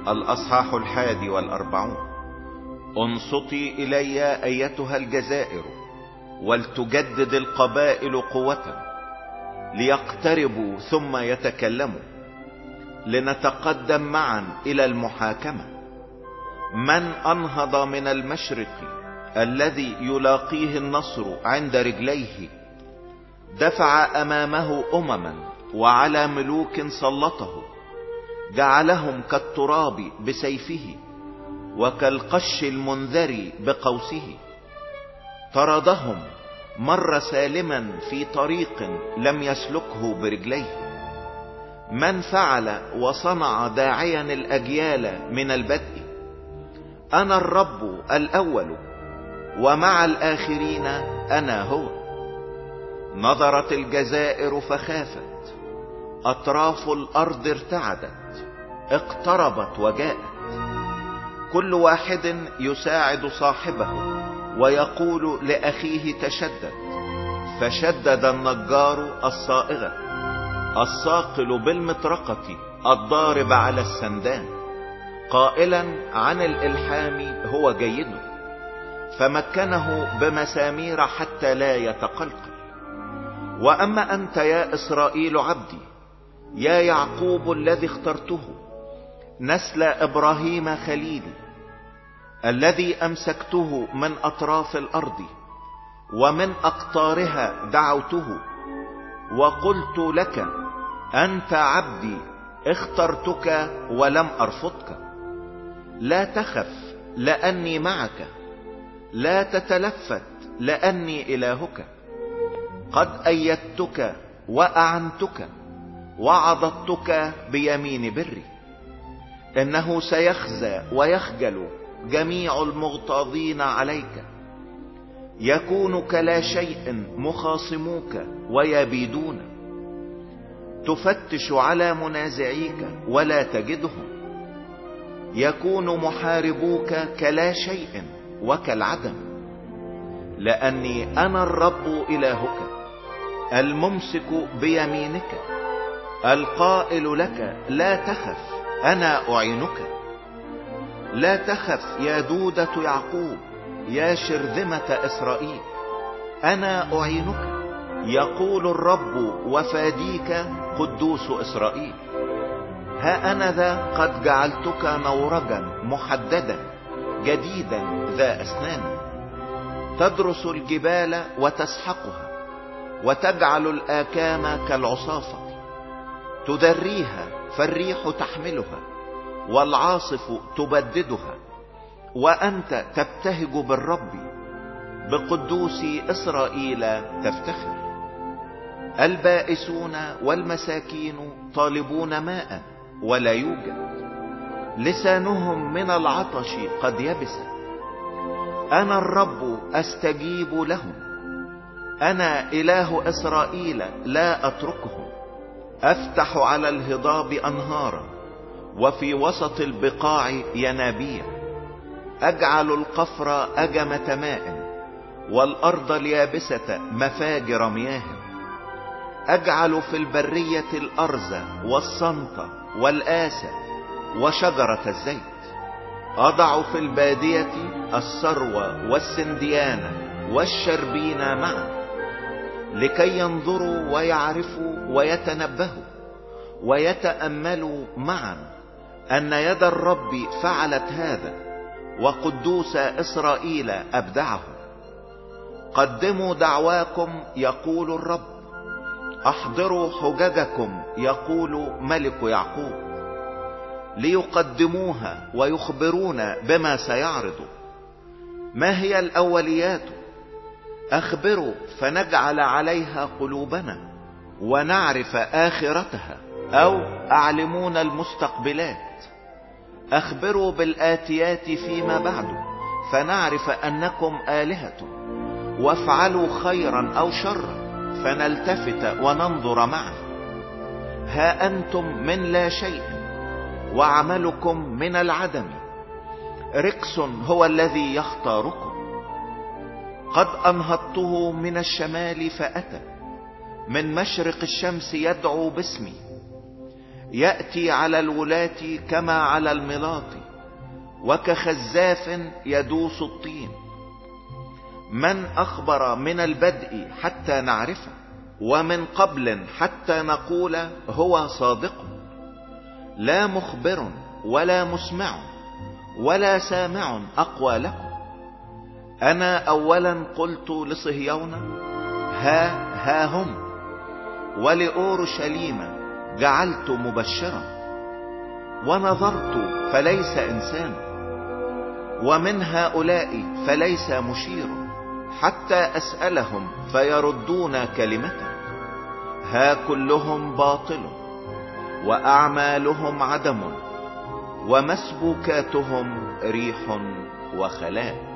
الأصحاح 41. انصتي إلي أيتها الجزائر، ولتجدد القبائل قوة، ليقتربوا ثم يتكلموا، لنتقدم معا إلى المحاكمة. من أنهض من المشرق الذي يلاقيه النصر عند رجليه؟ دفع أمامه أمما وعلى ملوك سلطه، جعلهم كالتراب بسيفه وكالقش المنذر بقوسه. طردهم، مر سالما في طريق لم يسلكه برجليه. من فعل وصنع داعيا الأجيال من البدء؟ أنا الرب الأول، ومع الآخرين أنا هو. نظرت الجزائر فخافت، أطراف الأرض ارتعدت، اقتربت وجاءت. كل واحد يساعد صاحبه ويقول لأخيه تشدد. فشدد النجار الصائغة، الصاقل بالمطرقة، الضارب على السندان، قائلا عن الإلحام هو جيد، فمكنه بمسامير حتى لا يتقلقل. وأما أنت يا إسرائيل عبدي، يا يعقوب الذي اخترته، نسل إبراهيم خليلي، الذي أمسكته من أطراف الأرض، ومن أقطارها دعوته، وقلت لك أنت عبدي، اخترتك ولم أرفضك. لا تخف لأني معك، لا تتلفت لأني إلهك. قد أيدتك وأعنتك، وعضدتك بيمين بري. إنه سيخزى ويخجل جميع المغتاظين عليك، يكون كلا شيء مخاصموك ويبيدون. تفتش على منازعيك ولا تجدهم، يكون محاربوك كلا شيء وكالعدم. لأني أنا الرب إلهك، الممسك بيمينك، القائل لك لا تخف، أنا أعينك. لا تخف يا دودة يعقوب، يا شرذمة إسرائيل، أنا أعينك، يقول الرب وفاديك قدوس إسرائيل. ها أنا ذا قد جعلتك نورجا محددا، جديدا ذا أسنان. تدرس الجبال وتسحقها، وتجعل الآكام كالعصافة. تدريها فالريح تحملها، والعاصف تبددها. وأنت تبتهج بالرب، بقدوس إسرائيل تفتخر. البائسون والمساكين طالبون ماء ولا يوجد، لسانهم من العطش قد يبس. أنا الرب أستجيب لهم، أنا إله إسرائيل لا أتركهم. أفتح على الهضاب أنهارا، وفي وسط البقاع ينابيع. أجعل القفر أجمة ماء، والأرض اليابسة مفاجر مياه. أجعل في البرية الأرز والصنط والآسى وشجرة الزيت. أضع في البادية السرو والسنديان والشربين معا، لكي ينظروا ويعرفوا ويتنبهوا ويتأملوا معا أن يد الرب فعلت هذا، وقدوس إسرائيل أبدعه. قدموا دعواكم يقول الرب، احضروا حججكم يقول ملك يعقوب. ليقدموها ويخبرون بما سيعرض. ما هي الأوليات؟ أخبروا فنجعل عليها قلوبنا، ونعرف آخرتها، أو أعلمون المستقبلات. أخبروا بالآتيات فيما بعد، فنعرف أنكم آلهة. وافعلوا خيرا أو شرا، فنلتفت وننظر معا. ها أنتم من لا شيء، وعملكم من العدم. ركس هو الذي يختاركم. قد أنهضته من الشمال فأتى، من مشرق الشمس يدعو باسمي. يأتي على الولاة كما على الملاط، وكخزاف يدوس الطين. من أخبر من البدء حتى نعرفه، ومن قبل حتى نقول هو صادق؟ لا مخبر ولا مسمع ولا سامع أقوالكم. أنا أولا قلت لصهيون ها هم، ولأورشليم جعلت مبشرا، ونظرت فليس إنسان، ومن هؤلاء فليس مشير، حتى أسألهم فيردون كلمة. ها كلهم باطل، وأعمالهم عدم، ومسبوكاتهم ريح وخلاء.